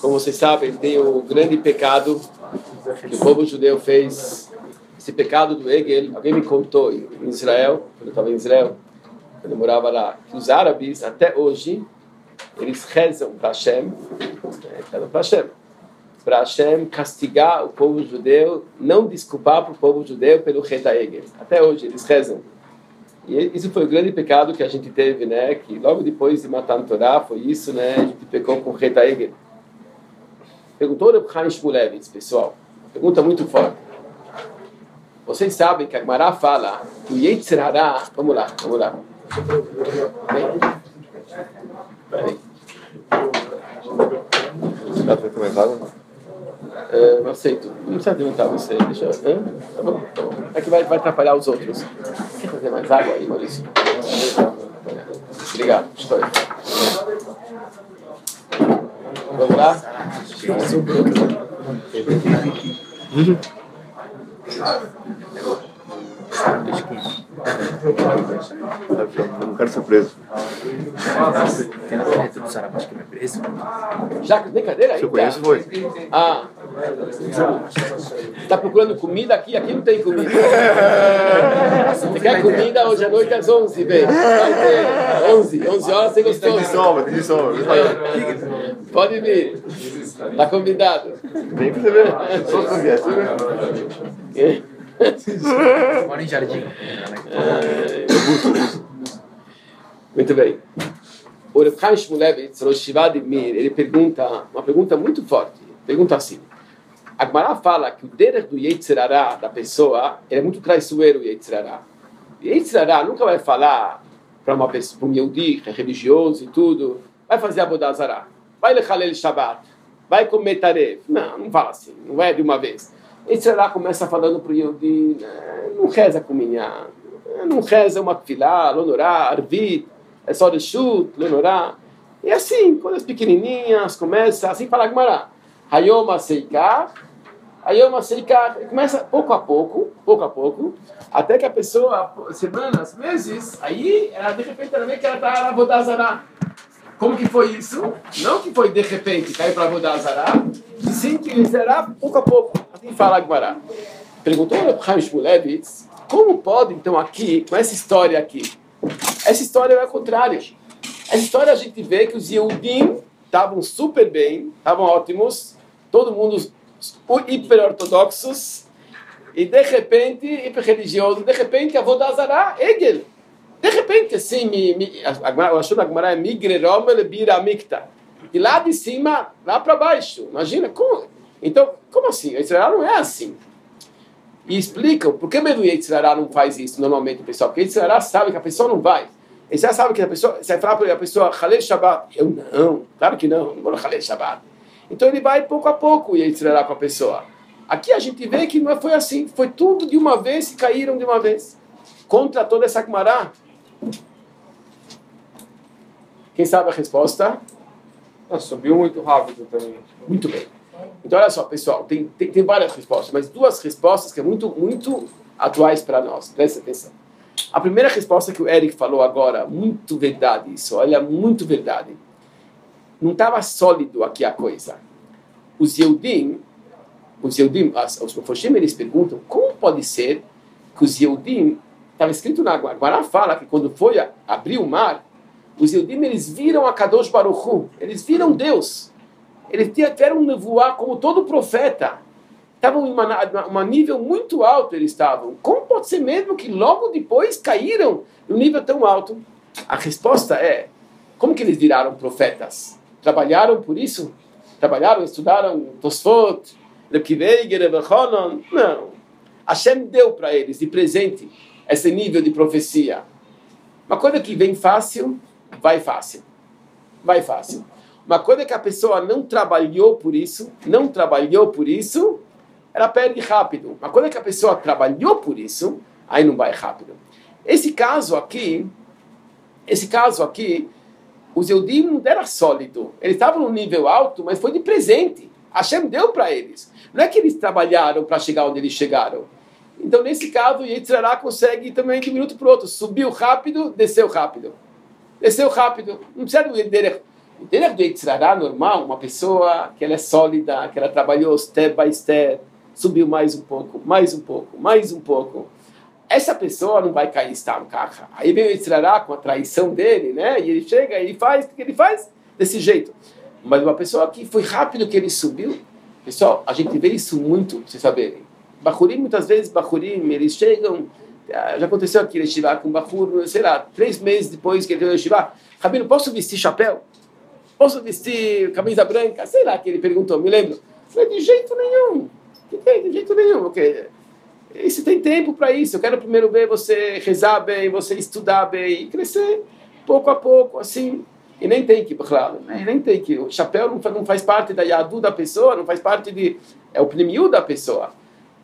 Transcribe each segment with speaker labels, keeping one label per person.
Speaker 1: Como vocês sabem, tem o grande pecado que o povo judeu fez. Esse pecado do Egel, alguém me contou em Israel, quando eu estava em Israel, quando eu morava lá, que os árabes, até hoje, eles rezam para Hashem, para Hashem castigar o povo judeu, não desculpar para o povo judeu pelo Reta Egel. Até hoje, eles rezam. E isso foi o grande pecado que a gente teve, né? Que logo depois de matar a Torá, foi isso, né? A gente pecou com o Reta Egel. Perguntou o Chaim Shmulevitz, pessoal. Pergunta muito forte. Vocês sabem que a Gemara fala que o Yetzer Hara... Vamos lá. Peraí.
Speaker 2: Dá para tomar água?
Speaker 1: Não aceito. Não precisa perguntar você. Deixa eu... Tá bom. É que vai atrapalhar os outros. Quer fazer mais água aí, Maurício? Obrigado. Estou aí. Vamos lá?
Speaker 2: Eu não quero ser preso.
Speaker 3: Tem na caneta do Saramago que me preso.
Speaker 1: Já que brincadeira aí?
Speaker 2: Se eu conheço, foi.
Speaker 1: Ah. Está procurando comida aqui? Aqui não tem comida. Você quer comida hoje à noite às 11, vem. Vai ter 11 horas, você gostou?
Speaker 2: Tem de sombra.
Speaker 1: Pode vir. Está convidado.
Speaker 2: Vem pra você ver. Só se vier, você vê.
Speaker 3: Mora em Jardim.
Speaker 1: Muito bem. O Reb Chaim Shmulevitz, Rosh Yeshiva de Mir, ele pergunta uma pergunta muito forte. Pergunta assim. A Gemara fala que o derech do Yetzer Hara da pessoa, ele é muito traiçoeiro, o Yetzer Hara. O Yetzer Hara nunca vai falar para uma pessoa, para um Yehudi, que é religioso e tudo, vai fazer Avodah Zarah, vai lechalel Shabbat, vai comer tarefa. Não fala assim, não é de uma vez. Yetzer Hara começa falando para o Yehudi, não reza com minha, não reza uma tefilá, lonorá, arvit, é só de chute, lonorá. E assim, coisas pequenininhas, começa assim, fala a Gemara. Hayom Aseikach, começa pouco a pouco, até que a pessoa, semanas, meses, aí, ela, de repente, ela vê que ela está na Avodah Zarah. Como que foi isso? Não que foi de repente, caiu para Avodah Zarah, e sim que será pouco a pouco. Assim fala a Gemara. Perguntou o Chaim Shmulevitz, como pode, então, aqui, com essa história aqui? Essa história é o contrário. Essa história a gente vê que os Yehudim estavam super bem, estavam ótimos, todo mundo hiper-ortodoxos, e de repente, hiper-religioso, de repente, Avodah Zarah, Egel. De repente, assim, o Ashur da Gemara é Migre Romel Bira Mikta. E lá de cima, lá para baixo. Imagina, como? Então, como assim? Israel não é assim. E explicam, por que mesmo Israel não faz isso normalmente, pessoal? Porque Israel sabe que a pessoa não vai. Ele já sabe que a pessoa, você vai falar para a pessoa, Halel Shabbat. Eu não, claro que não vou Halel Shabbat. Então ele vai pouco a pouco e acelerar com a pessoa. Aqui a gente vê que não foi assim, foi tudo de uma vez e caíram de uma vez. Contra toda essa Gemara. Quem sabe a resposta?
Speaker 4: Subiu muito rápido também.
Speaker 1: Muito bem. Então olha só, pessoal, tem várias respostas, mas duas respostas que são muito atuais para nós. Presta atenção. A primeira resposta que o Eric falou agora, muito verdade isso, olha, muito verdade. Não estava sólido aqui a coisa. Os Yehudim, os Mefoshim, eles perguntam, como pode ser que os Yehudim, estava escrito na Gemara, fala que quando foi abrir o mar, os Yehudim, eles viram a Kadosh Baruch Hu, eles viram Deus. Eles tiveram um nevoar como todo profeta. Estavam em um nível muito alto, eles estavam. Como pode ser mesmo que logo depois caíram num nível tão alto? A resposta é, como que eles viraram profetas? Trabalharam por isso? Trabalharam, estudaram Tosfot, Reb Kiveiger, Reb Elchanan? Não. Hashem deu para eles de presente esse nível de profecia. Uma coisa que vem fácil, vai fácil. Vai fácil. Uma coisa que a pessoa não trabalhou por isso, ela perde rápido. Uma coisa que a pessoa trabalhou por isso, aí não vai rápido. Esse caso aqui, os Yehudim não era sólido. Eles estavam num nível alto, mas foi de presente. Hashem deu para eles. Não é que eles trabalharam para chegar onde eles chegaram. Então, nesse caso, o Yetzer Hara consegue também de um minuto para o outro. Subiu rápido, desceu rápido. Desceu rápido. Não precisa do derech. O derech do Yetzirará normal, uma pessoa que ela é sólida, que ela trabalhou step by step, subiu mais um pouco, mais um pouco, mais um pouco. Essa pessoa não vai cair Stam Kacha. Aí vem o Yetzirará com a traição dele, né? E ele chega e ele faz, o que ele faz? Desse jeito. Mas uma pessoa que foi rápido que ele subiu, pessoal, a gente vê isso muito, pra vocês saberem. Bachurim, muitas vezes, Bachurim, eles chegam, já aconteceu aqui, eles estiveram com o Bachur, sei lá, 3 meses depois que ele veio estivar, Rabino, posso vestir chapéu? Posso vestir camisa branca? Sei lá, que ele perguntou, me lembro. Eu falei, de jeito nenhum. De jeito nenhum, ok. E se tem tempo para isso, eu quero primeiro ver você rezar bem, você estudar bem, e crescer pouco a pouco, assim. E nem tem que, claro, né? Nem tem que. O chapéu não faz parte da yadu da pessoa, não faz parte de. É o pneumiu da pessoa.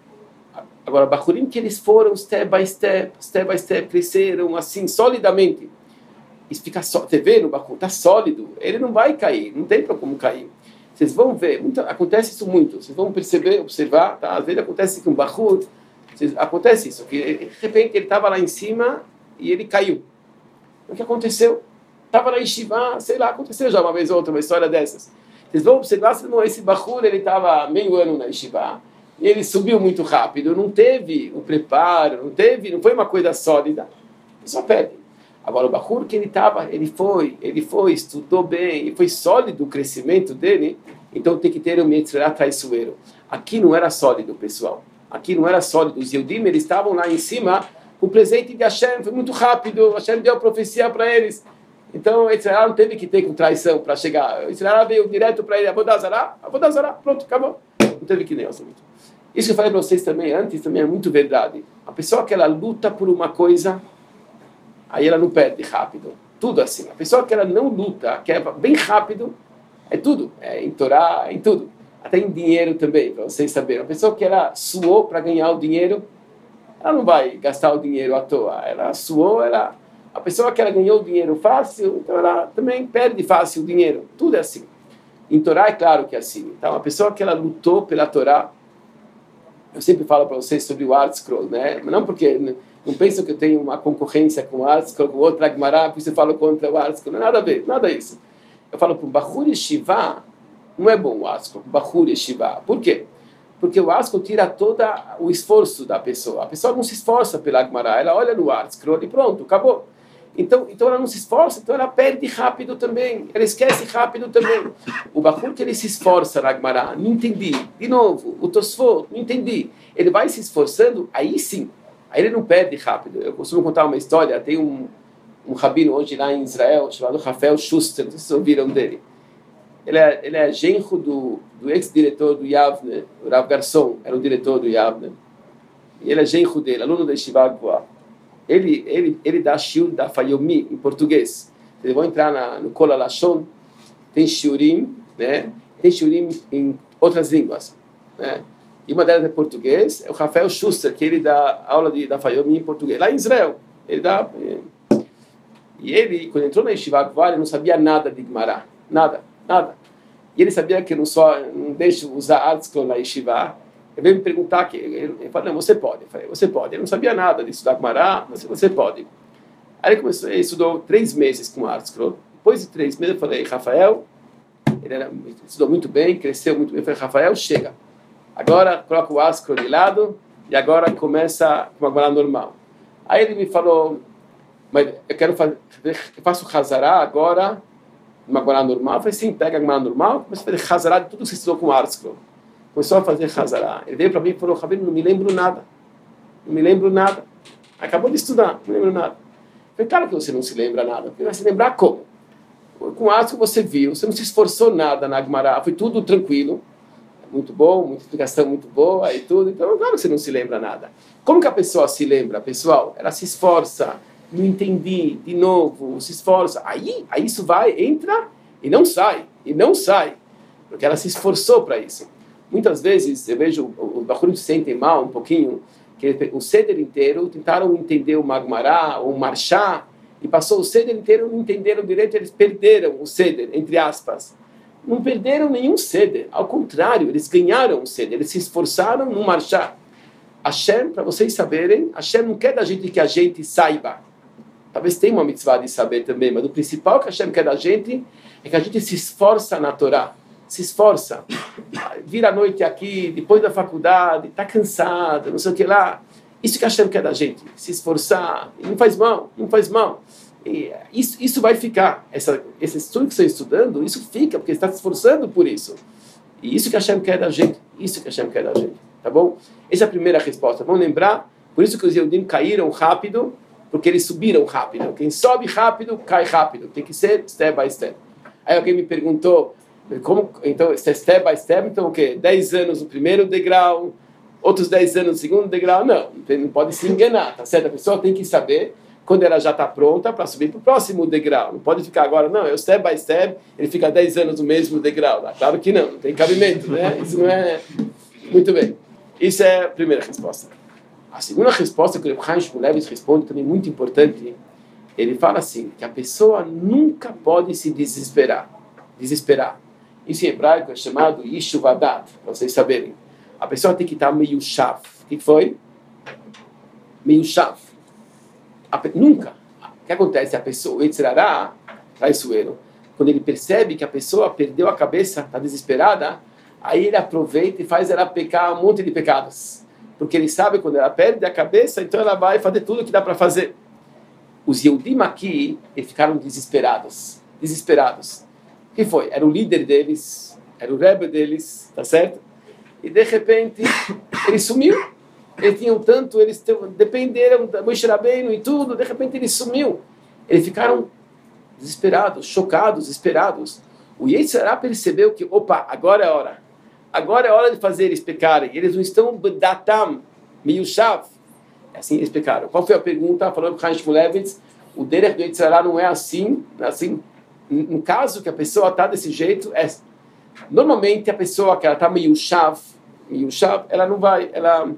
Speaker 1: Agora, Bachurim, que eles foram step by step, cresceram assim, solidamente. Isso fica só. Você vê no Bachur, está sólido, ele não vai cair, não tem como cair. Vocês vão ver, acontece isso muito, vocês vão perceber, observar, tá? Às vezes acontece que um Bachur, acontece isso, que de repente ele estava lá em cima e ele caiu. O que aconteceu? Estava lá em Shiva, sei lá, aconteceu já uma vez ou outra, uma história dessas. Vocês vão observar, esse Bachur, ele estava meio ano na Shiva, e ele subiu muito rápido, não teve o preparo, não foi uma coisa sólida, ele só perde. Agora o Bachur que ele foi, estudou bem, e foi sólido o crescimento dele, então tem que ter um Yetzirah traiçoeiro. Aqui não era sólido, pessoal. Aqui não era sólido. Os Yehudim, eles estavam lá em cima, o presente de Hashem foi muito rápido, Hashem deu a profecia para eles. Então o Yetzirah não teve que ter com traição para chegar. O Yetzirah veio direto para ele, Avodazará, pronto, acabou. Não teve que nem isso. Isso que eu falei para vocês também antes, também é muito verdade. A pessoa que ela luta por uma coisa, aí ela não perde rápido. Tudo assim. A pessoa que ela não luta, que é bem rápido, é tudo. É em Torá, em tudo. Até em dinheiro também, para vocês saberem. A pessoa que ela suou para ganhar o dinheiro, ela não vai gastar o dinheiro à toa. Ela suou, a pessoa que ela ganhou o dinheiro fácil, então ela também perde fácil o dinheiro. Tudo é assim. Em Torá é claro que é assim. Então a pessoa que ela lutou pela Torá, eu sempre falo para vocês sobre o ArtScroll, né? Não porque não pensam que eu tenho uma concorrência com o ArtScroll, com outra Agmará, por isso eu falo contra o ArtScroll. Não é nada a ver, nada disso. Eu falo para o Bachur Yeshiva, não é bom o ArtScroll, o Bachur Yeshiva. Por quê? Porque o ArtScroll tira todo o esforço da pessoa. A pessoa não se esforça pela Agmará, ela olha no ArtScroll e pronto, acabou. Então ela não se esforça, então ela perde rápido também, ela esquece rápido também. O Bachur que ele se esforça na Agmará, não entendi, de novo, o Tosfot, não entendi. Ele vai se esforçando, aí sim, aí ele não perde rápido. Eu costumo contar uma história, tem um rabino hoje lá em Israel, chamado Rafael Schuster, não sei se vocês ouviram dele. Ele é genro do ex-diretor do Yavne, o Rav Garçon, era o diretor do Yavne. E ele é genro dele, aluno da Yeshiva Gvoa. Ele dá shiur da Fayomi em português. Vocês vão entrar no Kol HaLashon, tem shiurim, né? Tem shiurim em outras línguas, né? E uma delas é português, é o Rafael Schuster, que ele dá aula da Fayomi em português, lá em Israel. Ele dá... E ele, quando entrou na Yeshiva Gvoa, ele não sabia nada de Gemara, nada. E ele sabia que eu não deixo usar ArtScroll na Yeshiva. Ele veio me perguntar, ele falou, não, você pode. Eu falei, você pode. Ele não sabia nada de estudar Gemara, mas você pode. Aí ele estudou 3 meses com ArtScroll. Depois de 3 meses eu falei, Rafael, ele estudou muito bem, cresceu muito bem. Eu falei, Rafael, chega. Agora coloca o ArtScroll de lado e agora começa com uma Gemara normal. Aí ele me falou, mas eu faço Hazará agora, uma Gemara normal. Eu falei, sim, pega a Gemara normal, começa a fazer Hazará de tudo que você estudou com ArtScroll. Começou a fazer Hazará. Ele veio para mim e falou, Rabino, não me lembro nada. Acabou de estudar, não me lembro nada. Eu falei, claro que você não se lembra nada. Você vai se lembrar como? Com ArtScroll você viu, você não se esforçou nada na Gemara, foi tudo tranquilo. Muito bom, muita explicação muito boa e tudo. Então, claro que você não se lembra nada. Como que a pessoa se lembra, pessoal? Ela se esforça, não entendi, de novo, se esforça. Aí isso entra e não sai. Porque ela se esforçou para isso. Muitas vezes eu vejo os Bachurim se sentem mal um pouquinho, que o Seder inteiro tentaram entender o Magmará, o Marchá, e passou o Seder inteiro, não entenderam direito, eles perderam o Seder, entre aspas. Não perderam nenhum Seder, ao contrário, eles ganharam o Seder, eles se esforçaram no Marchá. Hashem, para vocês saberem, Hashem não quer da gente que a gente saiba. Talvez tenha uma mitzvah de saber também, mas o principal que Hashem quer da gente é que a gente se esforça na Torá. Se esforça. Vira a noite aqui, depois da faculdade, está cansado, não sei o que lá. Isso que Hashem quer da gente. Se esforçar. E não faz mal, não faz mal. E isso vai ficar. Esse estudo que você está estudando, isso fica, porque você está se esforçando por isso. E isso que Hashem quer da gente. Isso que Hashem quer da gente. Tá bom? Essa é a primeira resposta. Vamos lembrar? Por isso que os Yehudim caíram rápido, porque eles subiram rápido. Quem sobe rápido, cai rápido. Tem que ser step by step. Aí alguém me perguntou, como, então, step by step, então o quê? 10 anos no primeiro degrau, outros 10 anos no segundo degrau? Não pode se enganar, tá certo? A pessoa tem que saber quando ela já está pronta para subir para o próximo degrau. Não pode ficar agora, não, é o step by step, ele fica 10 anos no mesmo degrau. Claro que não tem cabimento, né? Isso não é... Muito bem. Isso é a primeira resposta. A segunda resposta que o Chaim Shmulevitz responde, também muito importante, ele fala assim, que a pessoa nunca pode se desesperar. Isso em hebraico é chamado Yishuvadat, para vocês saberem. A pessoa tem que estar meio chav. O que foi? Meio chav. Nunca. O que acontece? A pessoa, o Yetzirará, traiçoeiro, quando ele percebe que a pessoa perdeu a cabeça, está desesperada, aí ele aproveita e faz ela pecar um monte de pecados. Porque ele sabe que quando ela perde a cabeça, então ela vai fazer tudo o que dá para fazer. Os Yehudim aqui, eles ficaram desesperados. O que foi? Era o líder deles, era o Rebbe deles, tá certo? E de repente, ele sumiu. Eles tinham tanto, eles dependeram da Moshe Rabbeinu e tudo, de repente ele sumiu. Eles ficaram desesperados, chocados, desesperados. O Yetzirah percebeu que, opa, agora é a hora de fazer eles pecarem. Eles não estão bedatam, meio chav. Assim eles pecaram. Qual foi a pergunta? Falando com o Chaim Shmulevitz, o derech do Yetzirah não é assim. No caso que a pessoa está desse jeito, normalmente a pessoa que ela está meio chav, ela não vai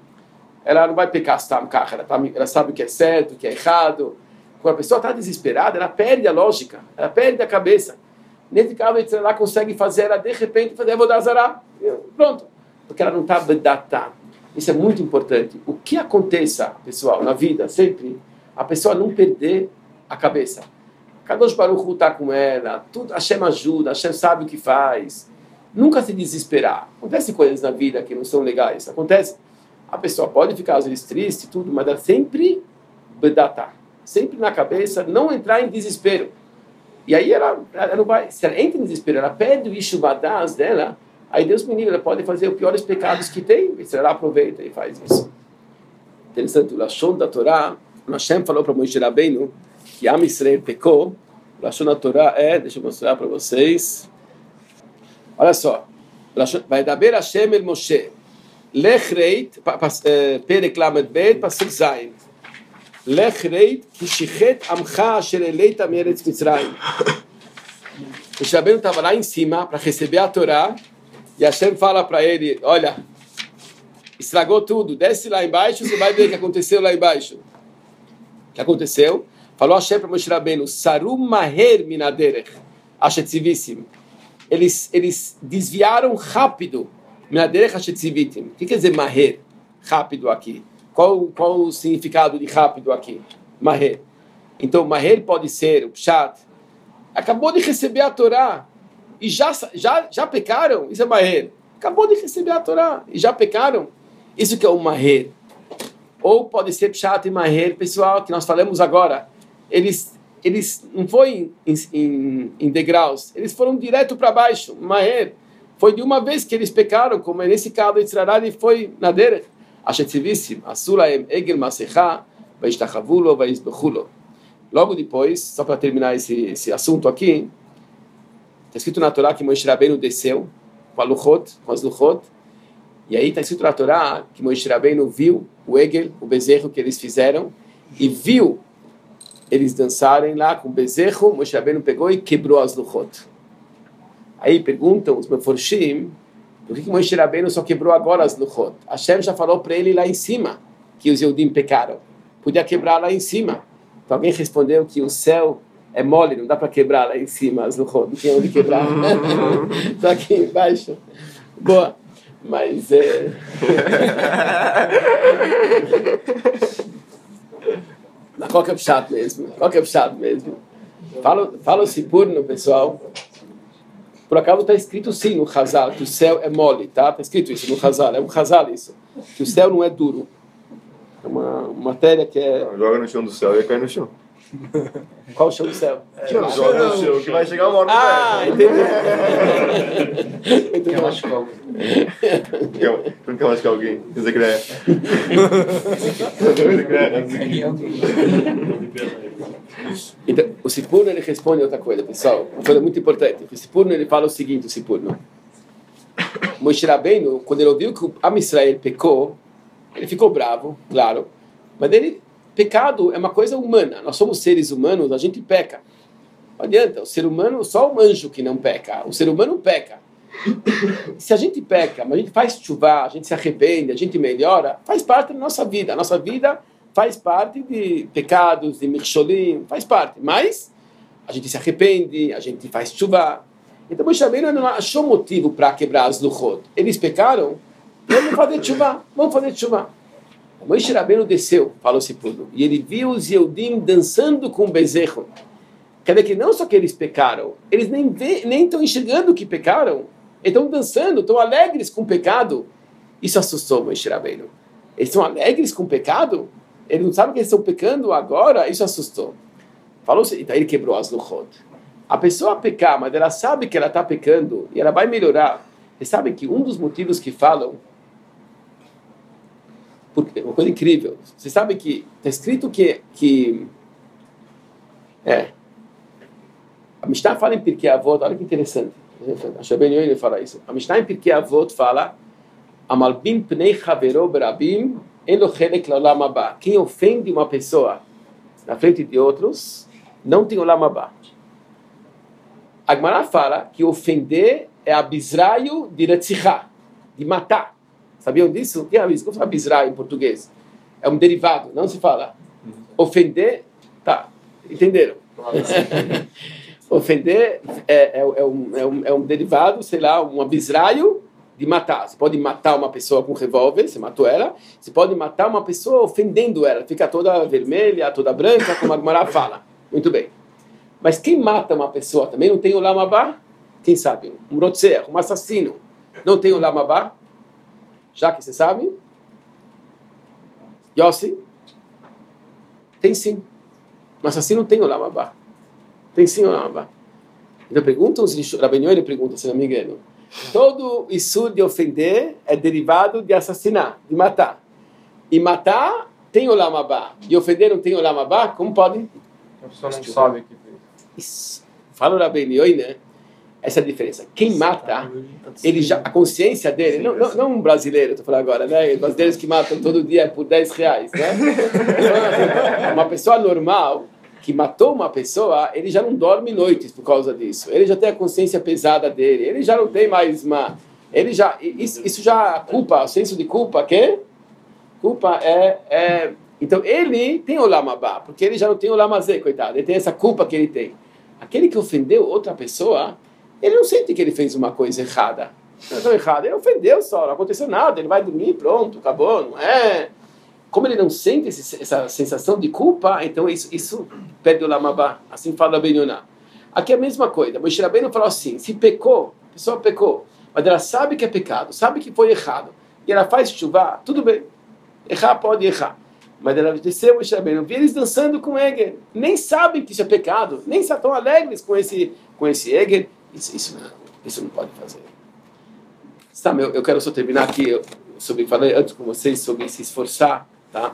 Speaker 1: pecar ela sabe o que é certo, o que é errado. Quando a pessoa está desesperada, ela perde a lógica, ela perde a cabeça. Nesse caso, ela consegue fazer, ela de repente fazer Avodah pronto, porque ela não está bedatá. Isso é muito importante. O que aconteça, pessoal, na vida, sempre, a pessoa não perder a cabeça. Kadosh Baruch Hu está com ela, tudo, Hashem ajuda, Hashem sabe o que faz. Nunca se desesperar. Acontecem coisas na vida que não são legais. Acontece. A pessoa pode ficar às vezes triste, tudo, mas ela sempre bedatá. Sempre na cabeça, não entrar em desespero. E aí ela não vai, se ela entra em desespero, ela perde o Yishuvadas dela, aí Deus me livre, ela pode fazer os piores pecados que tem, e ela aproveita e faz isso. Interessante, o Lashon da Torá, o Hashem falou para Moshe Rabbeinu que Am Yisrael pecou. O Lashon da Torá deixa eu mostrar para vocês. Olha só, vai daber Hashem el Moshe, Lech reit, Perek Lamed Bet, Pasuk Zayin. Lech reit, Kishichet Amcha Asher Eleita Meretz Mitzrayim. O Shabeno estava lá em cima para receber a Torá, e Hashem fala para ele, olha, estragou tudo, desce lá embaixo, você vai ver o que aconteceu lá embaixo. O que aconteceu? Falou Hashem para Moshe Rabbeinu, Sarum Maher Minaderech, Ashetzivissim. Eles desviaram rápido, Minaderech Ashetzivitim. O que quer dizer Maher? Rápido aqui. Qual o significado de rápido aqui? Maher. Então, Maher pode ser o Pshat. Acabou de receber a Torá e já pecaram. Isso é Maher. Acabou de receber a Torá e já pecaram. Isso que é o Maher. Ou pode ser Pshat e Maher, pessoal, que nós falamos agora. Eles não foram em degraus. Eles foram direto para baixo. Maher. Foi de uma vez que eles pecaram, como nesse caso de Tzrará, ele foi na derech. Ashetzivissim, Asulaem Egel Masecha, Vaishtachavulo, Vaisbechulo. Logo depois, só para terminar esse assunto aqui, está escrito na Torá que Moshe Rabbeinu desceu com as Luchot, e aí está escrito na Torá que Moshe Rabbeinu viu o Egel, o bezerro que eles fizeram, e viu eles dançarem lá com o bezerro. Moshe Rabbeinu pegou e quebrou as Luchot. Aí perguntam os Meforshim, por que Moshe Rabbeinu só quebrou agora as Luchot? Hashem já falou para ele lá em cima que os Yehudim pecaram. Podia quebrar lá em cima. Então alguém respondeu que o céu é mole, não dá para quebrar lá em cima as Luchot. Não tem onde quebrar. Só aqui embaixo. Boa. Mas qual que é o chato mesmo? Fala o Sipurno, pessoal. Por acaso está escrito sim no Hazal, que o céu é mole, tá? Está escrito isso no Hazal, é um Hazal isso. Que o céu não é duro. É uma matéria que é...
Speaker 2: Joga no chão do céu e cai no chão.
Speaker 1: Qual o chão do céu?
Speaker 2: Joga no chão que vai chegar uma hora.
Speaker 1: Ah, entendi.
Speaker 3: Quer machucar alguém?
Speaker 2: Não quer machucar alguém. Quer dizer que é.
Speaker 1: Então, o Sipurno ele responde outra coisa, pessoal. Uma coisa muito importante. O Sipurno ele fala o seguinte, o Sipurno. Moshe Rabbeinu, quando ele ouviu que o Am Israel pecou, ele ficou bravo, claro. Mas pecado é uma coisa humana. Nós somos seres humanos, a gente peca. Não adianta, o ser humano, só o anjo que não peca. O ser humano peca. Se a gente peca, mas a gente faz chuva, a gente se arrepende, a gente melhora, faz parte da nossa vida. A nossa vida faz parte de pecados, de mirsholim, faz parte. Mas a gente se arrepende, a gente faz chuva. Então Moshe Rabbeinu não achou motivo para quebrar as luchot. Eles pecaram, vamos fazer chuva, vamos fazer chuva. Moshe Rabbeinu desceu, falou Sipurno, e ele viu os Yehudim dançando com bezerro. Quer dizer que não só que eles pecaram, eles nem estão enxergando que pecaram, eles estão dançando, estão alegres com o pecado. Isso assustou Moshe Rabbeinu. Eles estão alegres com o pecado? Eles não sabem que eles estão pecando agora? Isso assustou. Falou, então ele quebrou as luchot. A pessoa pecar, mas ela sabe que ela está pecando e ela vai melhorar. Vocês sabem que um dos motivos que falam, porque uma coisa incrível, vocês sabem que está escrito que a Mishnah fala em Pirkei Avot, olha que interessante. Acho bem ele fala isso. A Mishnah em Pirkei Avot fala: Amalbim pnei chavero berabim elo chelek leolam haba. Quem ofende uma pessoa na frente de outros não tem olam haba. A Gemara fala que ofender é abisraio de retzichá, de matar. Sabiam disso? O que é abisraio em português? É um derivado, não se fala. Ofender, tá, entenderam? Ofender é um derivado, sei lá, um abisraio de matar. Você pode matar uma pessoa com um revólver, você matou ela. Você pode matar uma pessoa ofendendo ela, fica toda vermelha, toda branca, como a Gemara fala. Muito bem. Mas quem mata uma pessoa também não tem o olam haba? Quem sabe? Um rotzer, um assassino. Não tem o olam haba? Já que você sabe? Yossi? Tem sim. Um assassino tem o olam haba. Tem sim o olam haba. Então perguntam, Rabbeinu ele pergunta, se não me engano, todo isso de ofender é derivado de assassinar, de matar. E matar tem o olam haba. E ofender não tem o olam haba? Como pode?
Speaker 4: A pessoa não sabe o que fez.
Speaker 1: Isso. Fala o Rabbeinu, né? Essa é a diferença. Quem mata, ele já, a consciência dele, não um brasileiro, estou falando agora, né? Brasileiros que matam todo dia por R$10, né? Uma pessoa normal que matou uma pessoa, ele já não dorme noites por causa disso. Ele já tem a consciência pesada dele. Ele já não tem mais uma... Ele já... Isso já... Culpa, o senso de culpa, que? Culpa é... Então, ele tem o olam haba, porque ele já não tem o olam hazé, coitado. Ele tem essa culpa que ele tem. Aquele que ofendeu outra pessoa, ele não sente que ele fez uma coisa errada. Não é tão errada. Ele ofendeu só, não aconteceu nada. Ele vai dormir, pronto, acabou, não é... Como ele não sente essa sensação de culpa, então isso perde o olam haba. Assim fala Rabbi Yonah. Aqui é a mesma coisa. Moshe Rabbeinu falou assim, se pecou, a pessoa pecou, mas ela sabe que é pecado, sabe que foi errado, e ela faz chuva, tudo bem. Errar pode errar. Mas ela desceu, Moshe Rabbeinu, vi eles dançando com Eger. Nem sabem que isso é pecado, nem estão alegres com esse Eger. Isso não pode fazer. Sabe, eu quero só terminar aqui sobre falei antes com vocês sobre se esforçar, tá?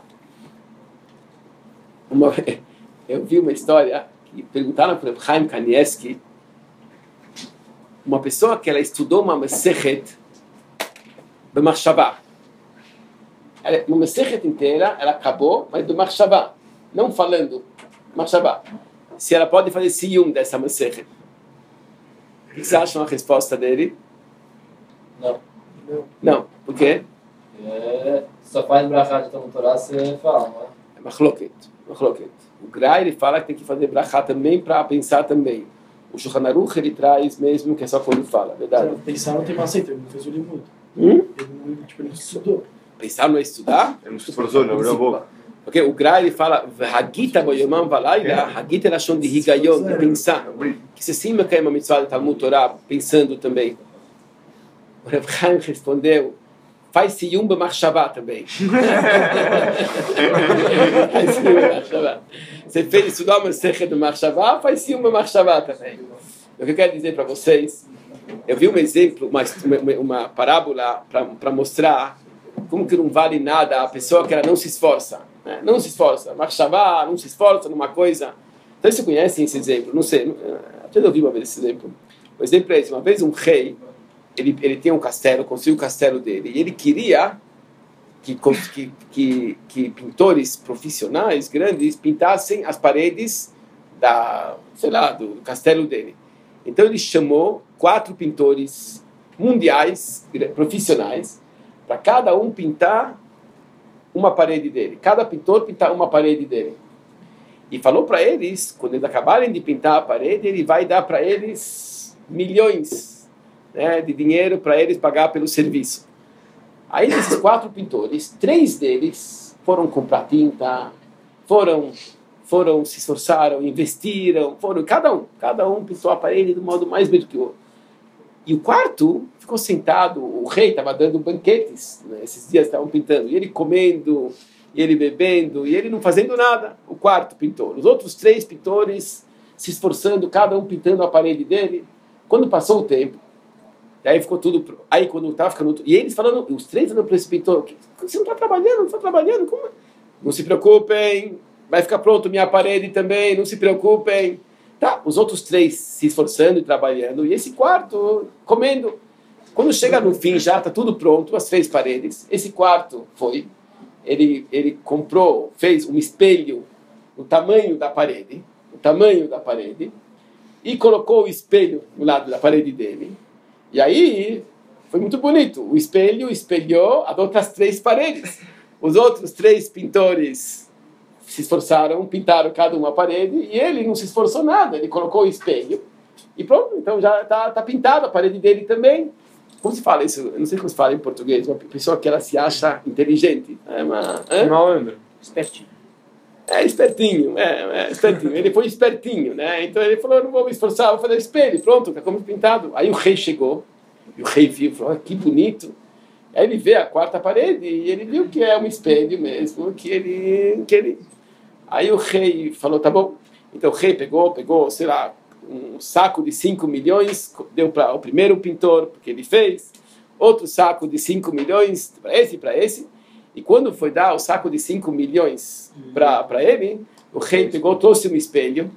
Speaker 1: Eu vi uma história que perguntaram para o Chaim Kanievsky, uma pessoa que ela estudou uma Masechet b'machshavah. Uma Masechet inteira, ela acabou, mas do Machshavah, não falando Machshavah. Se ela pode fazer siyum dessa Masechet. O que você acha a resposta dele? Não. Por quê?
Speaker 3: Só faz brachá de Talmud Torá, você fala, não é?
Speaker 1: É machloket. O Gra, ele fala que tem que fazer brachá também para pensar também. O Shulchan Aruch, ele traz mesmo que é só quando fala, verdade?
Speaker 5: Pensar não tem maceta, ele não fez o limud.
Speaker 1: Ele
Speaker 5: Ele não estudou.
Speaker 1: Pensar não é estudar?
Speaker 2: Ele não se esforçou, não abriu a boca.
Speaker 1: Porque o Gra, ele fala, Hagita boyomam valayla, Hagita é a chão de higayon, de pensar. Que se sim, que é uma mitzvah de Talmud Torah, pensando também. O Reb Chaim respondeu, faz-se yum b'machshavá também. Faz-se yum b'machshavá. Você fez isso lá, mas sechet b'machshavá, faz-se yum b'machshavá também. O que eu quero dizer para vocês, eu vi um exemplo, uma parábola para mostrar como que não vale nada a pessoa que ela não se esforça. Né? Não se esforça. Machshavá, não se esforça numa coisa. Então, vocês conhecem esse exemplo? Não sei. Até eu ouvi uma vez esse exemplo. O exemplo é esse. Uma vez um rei, ele tinha um castelo, construiu o castelo dele. E ele queria que pintores profissionais, grandes, pintassem as paredes do castelo dele. Então, ele chamou 4 pintores mundiais, profissionais, para cada um pintar uma parede dele. Cada pintor pintar uma parede dele. E falou para eles, quando eles acabarem de pintar a parede, ele vai dar para eles milhões, né, de dinheiro para eles pagar pelo serviço. Aí desses 4 pintores, 3 deles foram comprar tinta, foram se esforçaram, investiram, cada um pintou a parede do modo mais bonito que o outro. E o 4º ficou sentado, o rei estava dando banquetes, né? Esses dias estavam pintando, e ele comendo, e ele bebendo, e ele não fazendo nada, o 4º pintor. Os outros 3 pintores se esforçando, cada um pintando a parede dele. Quando passou o tempo, aí ficou tudo, aí quando estava ficando, e eles falando, os 3 falando para esse pintor, você não está trabalhando, não está trabalhando, como? Não se preocupem, vai ficar pronto minha parede também, não se preocupem. Tá, os outros 3 se esforçando e trabalhando, e esse 4º comendo. Quando chega no fim, já está tudo pronto, as 3 paredes. Esse 4º foi, ele comprou, fez um espelho no tamanho da parede, e colocou o espelho no lado da parede dele. E aí, foi muito bonito. O espelho espelhou as outras 3 paredes. Os outros 3 pintores se esforçaram, pintaram cada uma parede, e ele não se esforçou nada, ele colocou o espelho, e pronto, então já está pintado a parede dele também. Como se fala isso? Eu não sei como se fala em português, uma pessoa que ela se acha inteligente.
Speaker 4: Malandro.
Speaker 3: Espertinho.
Speaker 1: Espertinho. Ele foi espertinho, né? Então ele falou, não vou me esforçar, vou fazer espelho, pronto, está como pintado. Aí o rei chegou, e o rei viu, falou, que bonito. Aí ele vê a 4ª parede, e ele viu que é um espelho mesmo, que ele... Aí o rei falou, tá bom. Então o rei pegou, sei lá, um saco de 5 milhões, deu para o primeiro pintor, porque ele fez, outro saco de 5 milhões para esse, e quando foi dar o saco de 5 milhões para ele, o rei trouxe um espelho,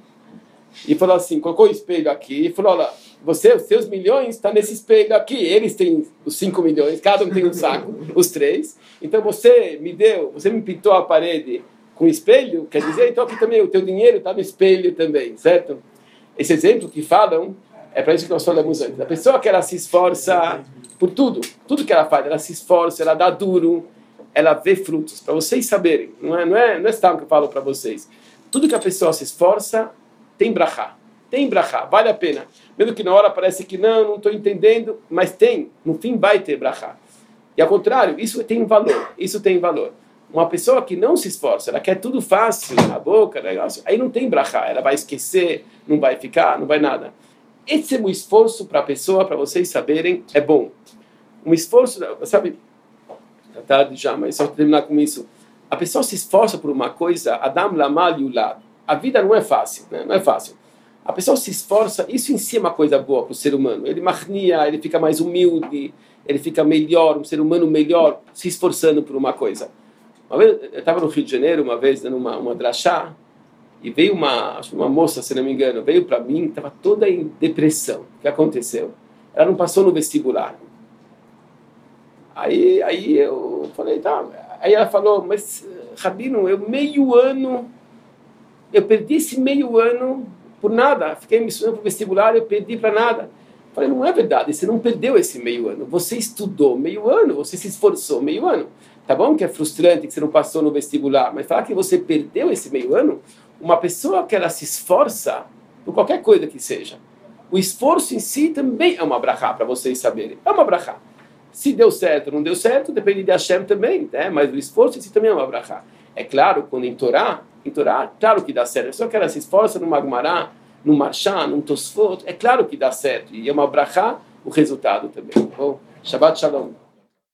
Speaker 1: e falou assim, colocou o espelho aqui, e falou, olha, os seus milhões estão nesse espelho aqui, eles têm os 5 milhões, cada um tem um saco, os 3, então você me pintou a parede com espelho, quer dizer, então aqui também o teu dinheiro está no espelho também, certo? Esse exemplo que falam é para isso que nós falamos antes. A pessoa que ela se esforça por tudo que ela faz, ela se esforça, ela dá duro, ela vê frutos. Para vocês saberem, não é só que eu falo para vocês. Tudo que a pessoa se esforça tem brachá, vale a pena. Mesmo que na hora parece que não estou entendendo, mas no fim vai ter brachá. E ao contrário, isso tem valor. Uma pessoa que não se esforça, ela quer tudo fácil, na boca, negócio, aí não tem brachá, ela vai esquecer, não vai ficar, não vai nada. Esse é um esforço para a pessoa, para vocês saberem, é bom. Um esforço, sabe, já tarde já, mas só terminar com isso. A pessoa se esforça por uma coisa, Adam Lamal Yulad. A vida não é fácil, né? Não é fácil. A pessoa se esforça, isso em si é uma coisa boa para o ser humano. Ele marnia, ele fica mais humilde, ele fica melhor, um ser humano melhor, se esforçando por uma coisa. Uma vez, eu estava no Rio de Janeiro, uma vez, dando uma drachá, e veio uma moça, se não me engano, veio para mim, estava toda em depressão. O que aconteceu? Ela não passou no vestibular. Aí eu falei, tá. Aí ela falou, mas, Rabino, eu perdi esse meio ano por nada. Fiquei me estudando para o vestibular, eu perdi para nada. Falei, não é verdade, você não perdeu esse meio ano. Você estudou meio ano, você se esforçou meio ano. Tá bom que é frustrante que você não passou no vestibular, mas falar que você perdeu esse meio ano, uma pessoa que ela se esforça por qualquer coisa que seja, o esforço em si também é uma brachá, para vocês saberem. É uma brachá. Se deu certo ou não deu certo, depende de Hashem também, né? Mas o esforço em si também é uma brachá. É claro, quando em Torá, claro que dá certo. Só que ela se esforça numa Gemara, num Marchá, num Tosfot, é claro que dá certo. E é uma brachá o resultado também. Bom, Shabbat Shalom.